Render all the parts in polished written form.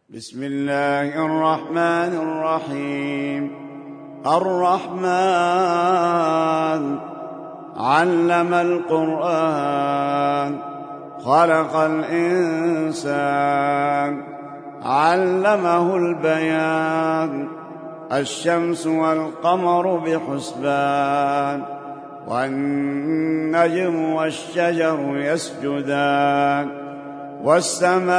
بسم الله الرحمن الرحيم. الرحمن علم القرآن، خلق الإنسان، علمه البيان. الشمس والقمر بحسبان، والنجم والشجر يسجدان. والسماء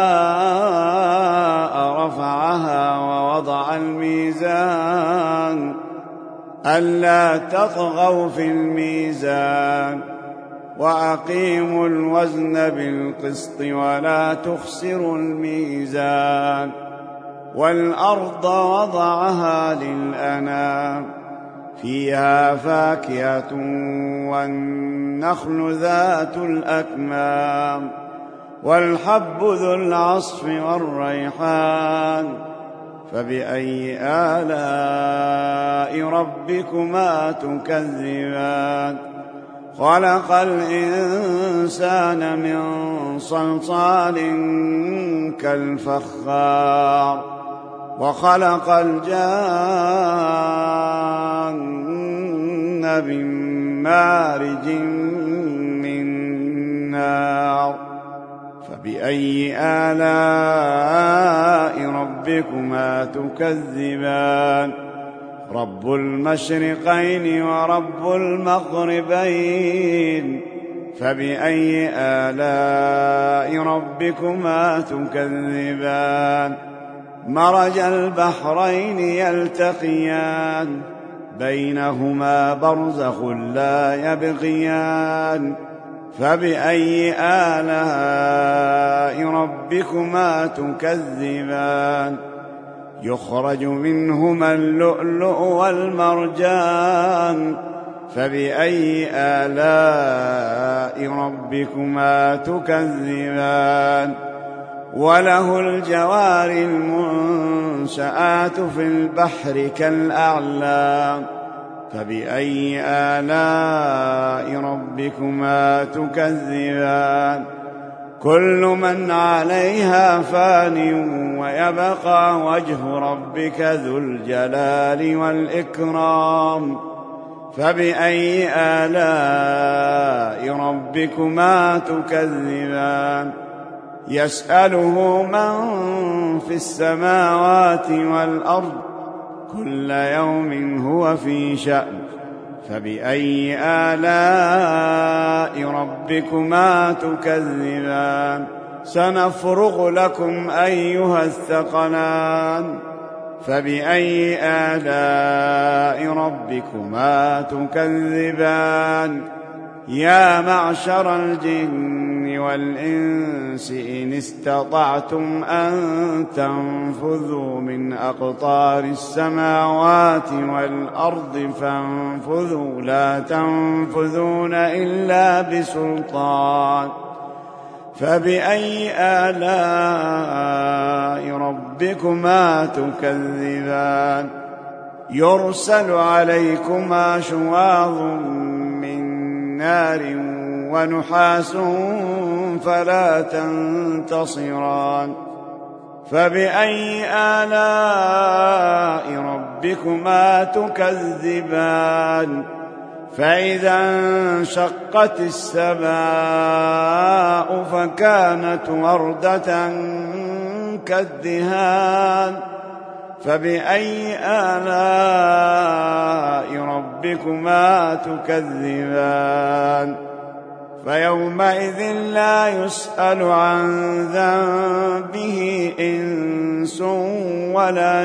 رفعها ووضع الميزان، ألا تطغوا في الميزان، وأقيموا الوزن بالقسط ولا تخسروا الميزان. والأرض وضعها للأنام، فيها فاكهة والنخل ذات الأكمام، والحب ذو العصف والريحان. فبأي آلاء ربكما تكذبان؟ خلق الإنسان من صلصال كالفخار، وخلق الجان من مارج من نار. فبأي آلاء ربكما تكذبان؟ رب المشرقين ورب المغربين. فبأي آلاء ربكما تكذبان؟ مرج البحرين يلتقيان، بينهما برزخ لا يبغيان. فبأي آلاء ربكما تكذبان؟ يخرج منهما اللؤلؤ والمرجان. فبأي آلاء ربكما تكذبان؟ وله الجوار المنشآت في البحر كالأعلام. فبأي آلاء ربكما تكذبان؟ كل من عليها فان، ويبقى وجه ربك ذو الجلال والإكرام. فبأي آلاء ربكما تكذبان؟ يسأله من في السماوات والأرض، كل يوم هو في شأن. فبأي آلاء ربكما تكذبان؟ سنفرغ لكم أيها الثقلان. فبأي آلاء ربكما تكذبان؟ يا معشر الجن والإنس إن استطعتم أن تنفذوا من أقطار السماوات والأرض فانفذوا، لا تنفذون إلا بسلطان. فبأي آلاء ربكما تكذبان؟ يرسل عليكما شواظ من نار ونحاس فلا تنتصران. فبأي آلاء ربكما تكذبان؟ فإذا انشقت السماء فكانت وردة كالدهان. فبأي آلاء ربكما تكذبان؟ فيومئذ لا يسأل عن ذنبه إنس ولا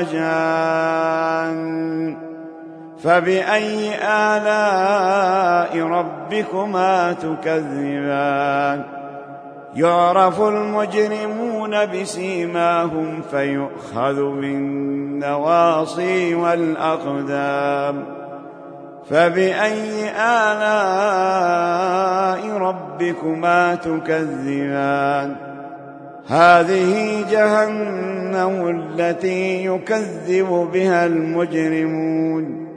جان. فبأي آلاء ربكما تكذبان؟ يعرف المجرمون بسيماهم فيؤخذ بالنواصي والأقدام. فبأي آلاء ربكما تكذبان؟ هذه جهنم التي يكذب بها المجرمون،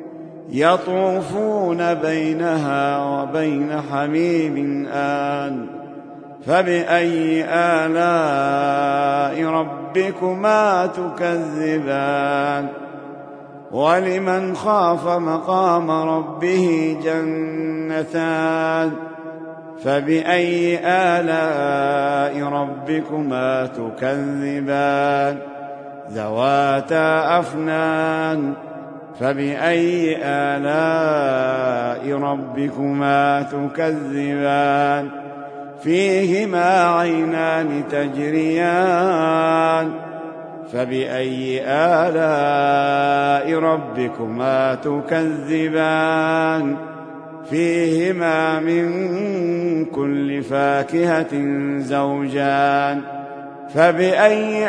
يطوفون بينها وبين حميم آن. فبأي آلاء ربكما تكذبان ولمن خاف مقام ربه جنتان فبأي آلاء ربكما تكذبان ذواتا أفنان فبأي آلاء ربكما تكذبان فيهما عينان تجريان فبأي آلاء ربكما تكذبان فيهما من كل فاكهة زوجان فبأي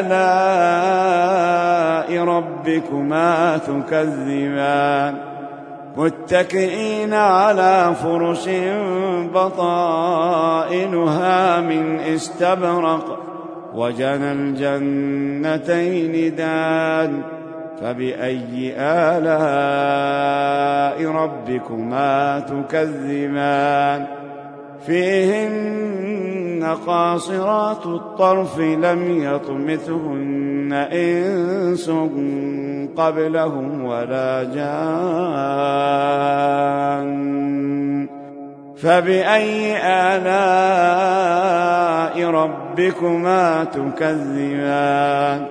آلاء ربكما تكذبان متكئين على فرش بطائنها من استبرق وجنى الجنتين دان فبأي آلاء ربكما تكذبان فيهن قاصرات الطرف لم يطمثهن إنس قبلهم ولا جان فبأي آلاء ربكما تكذبان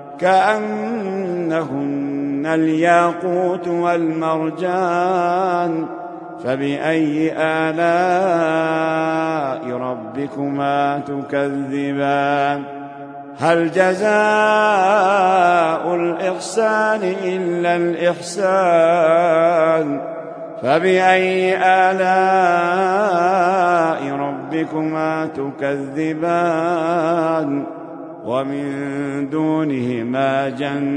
كأنهن الياقوت والمرجان فبأي آلاء ربكما تكذبان هل جزاء الإحسان إلا الإحسان فبأي آلاء ربكما تكذبان ومن دونهما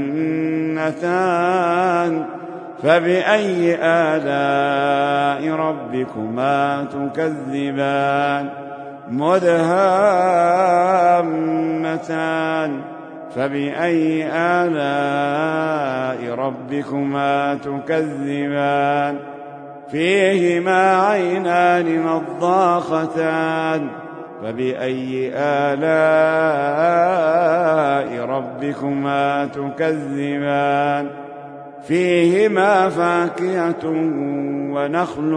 جنتان فبأي آلاء ربكما تكذبان مدهامتان فبأي آلاء ربكما تكذبان فيهما عينان نضاختان فبأي آلاء ربكما تكذبان فيهما فاكهة ونخل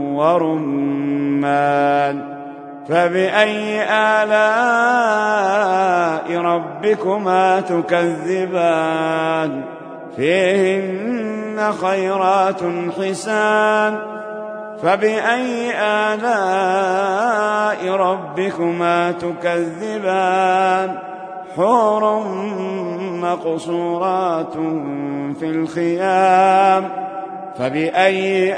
ورمان فبأي آلاء ربكما تكذبان فيهن خيرات حسان فبأي آلاء ربكما تكذبان حور مقصورات في الخيام فبأي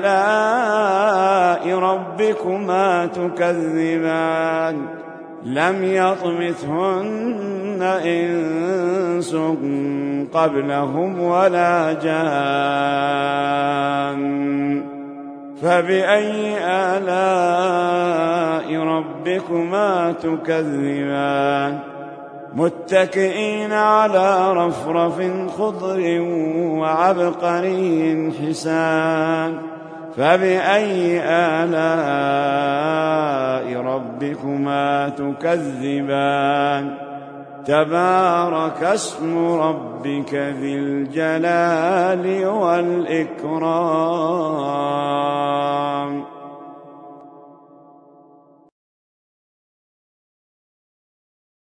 آلاء ربكما تكذبان لم يطمثهن إنس قبلهم ولا جان فبأي آلاء ربكما تكذبان متكئين على رفرف خضر وعبقري حسان فبأي آلاء ربكما تكذبان تبارك اسم ربك ذي الجلال والإكرام